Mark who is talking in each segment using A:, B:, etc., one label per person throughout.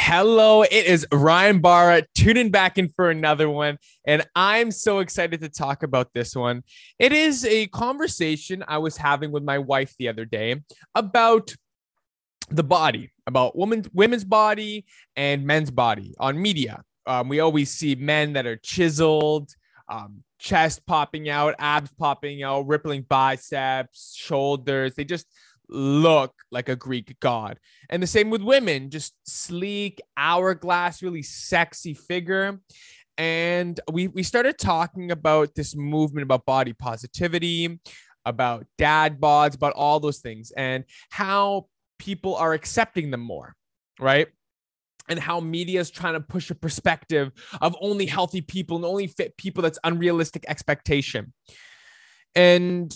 A: Hello, it is Ryan Barra tuning back in for another one, and I'm so excited to talk about this one. It is a conversation I was having with my wife the other day about the body, about women's body and men's body on media. We always see men that are chiseled, chest popping out, abs popping out, rippling biceps, shoulders. They just look like a Greek god. And the same with women, just sleek, hourglass, really sexy figure. And we started talking about this movement about body positivity, about dad bods, about all those things, and how people are accepting them more, right? And how media is trying to push a perspective of only healthy people and only fit people. That's unrealistic expectation. And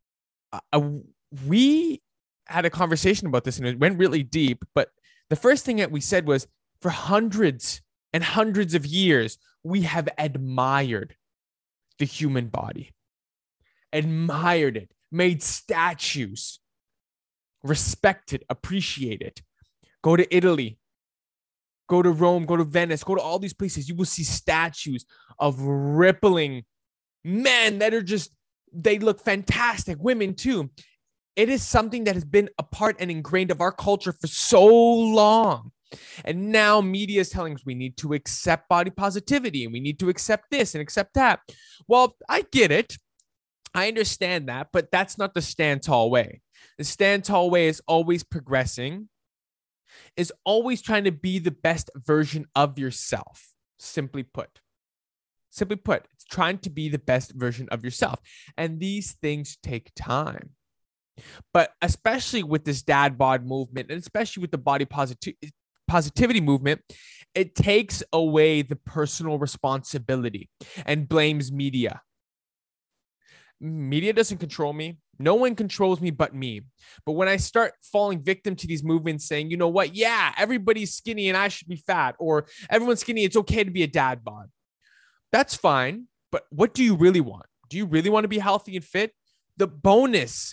A: we had a conversation about this and it went really deep. But the first thing that we said was, for hundreds and hundreds of years, we have admired the human body, admired it, made statues, respect it, appreciate it. Go to Italy, go to Rome, go to Venice, go to all these places. You will see statues of rippling men that are just, they look fantastic. Women too. It is something that has been a part and ingrained of our culture for so long. And now media is telling us we need to accept body positivity and we need to accept this and accept that. Well, I get it. I understand that, but that's not the stand tall way. The stand tall way is always progressing, is always trying to be the best version of yourself. Simply put, it's trying to be the best version of yourself. And these things take time. But especially with this dad bod movement, and especially with the body positivity movement, it takes away the personal responsibility and blames media. Media doesn't control me. No one controls me but me. But when I start falling victim to these movements saying, you know what? Yeah, everybody's skinny and I should be fat, or everyone's skinny, it's okay to be a dad bod. That's fine. But what do you really want? Do you really want to be healthy and fit? The bonus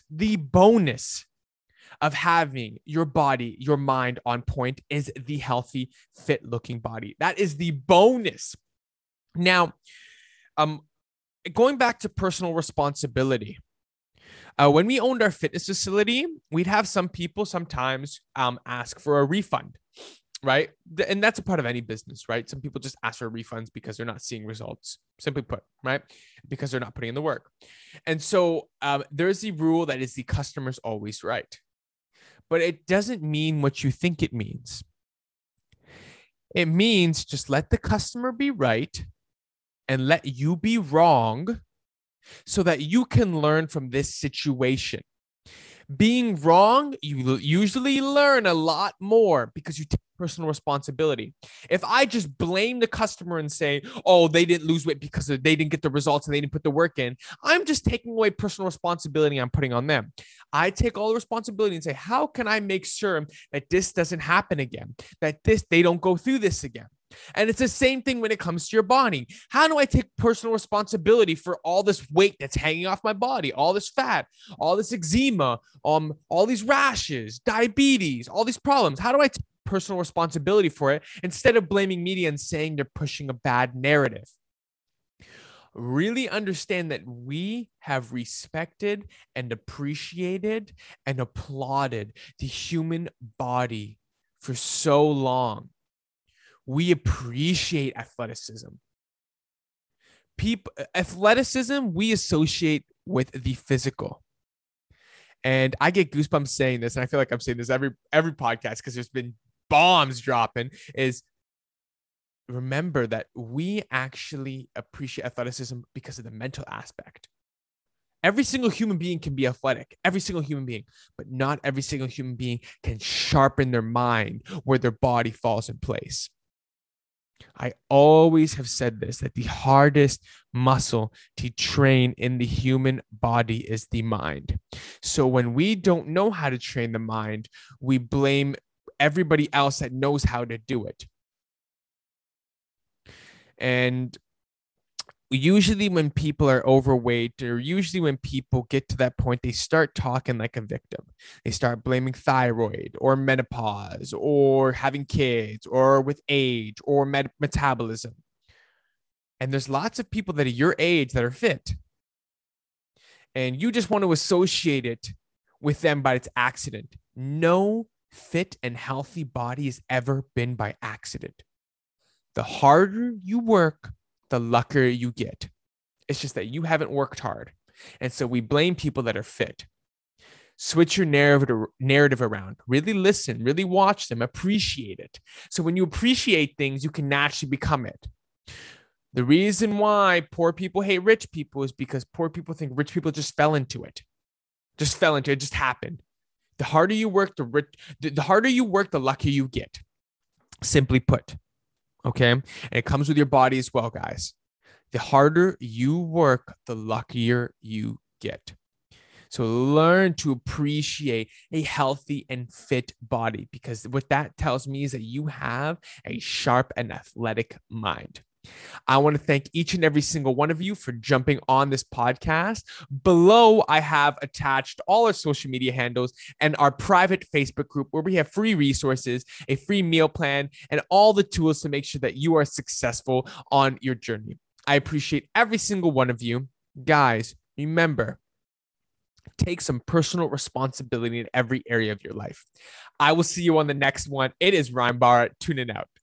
A: of having your body, your mind on point is the healthy, fit looking body. That is the bonus. Now, going back to personal responsibility, when we owned our fitness facility, we'd have some people sometimes ask for a refund, right? And that's a part of any business, right? Some people just ask for refunds because they're not seeing results, simply put, right? Because they're not putting in the work. And so there's the rule that is the customer's always right. But it doesn't mean what you think it means. It means just let the customer be right and let you be wrong so that you can learn from this situation. Being wrong, you usually learn a lot more because you take personal responsibility. If I just blame the customer and say, oh, they didn't lose weight because they didn't get the results and they didn't put the work in, I'm just taking away personal responsibility I'm putting on them. I take all the responsibility and say, how can I make sure that this doesn't happen again, that they don't go through this again? And it's the same thing when it comes to your body. How do I take personal responsibility for all this weight that's hanging off my body, all this fat, all this eczema, all these rashes, diabetes, all these problems? How do I take personal responsibility for it instead of blaming media and saying they're pushing a bad narrative? Really understand that we have respected and appreciated and applauded the human body for so long. We appreciate athleticism. Athleticism we associate with the physical. And I get goosebumps saying this, and I feel like I'm saying this every podcast because there's been bombs dropping, is remember that we actually appreciate athleticism because of the mental aspect. Every single human being can be athletic, every single human being, but not every single human being can sharpen their mind where their body falls in place. I always have said this, that the hardest muscle to train in the human body is the mind. So when we don't know how to train the mind, we blame everybody else that knows how to do it. And Usually when people are overweight, or usually when people get to that point, they start talking like a victim. They start blaming thyroid or menopause or having kids or with age or metabolism. And there's lots of people that are your age that are fit, and you just want to associate it with them by its accident. No fit and healthy body has ever been by accident. The harder you work, the luckier you get. It's just that you haven't worked hard. And so we blame people that are fit. Switch your narrative around. Really listen, really watch them, appreciate it. So when you appreciate things, you can naturally become it. The reason why poor people hate rich people is because poor people think rich people just fell into it. It just happened. The harder you work, the harder you work, the luckier you get. Simply put. Okay. And it comes with your body as well, guys. The harder you work, the luckier you get. So learn to appreciate a healthy and fit body, because what that tells me is that you have a sharp and athletic mind. I want to thank each and every single one of you for jumping on this podcast. Below, I have attached all our social media handles and our private Facebook group where we have free resources, a free meal plan, and all the tools to make sure that you are successful on your journey. I appreciate every single one of you. Guys, remember, take some personal responsibility in every area of your life. I will see you on the next one. It is Ryan Barra. Tune in out.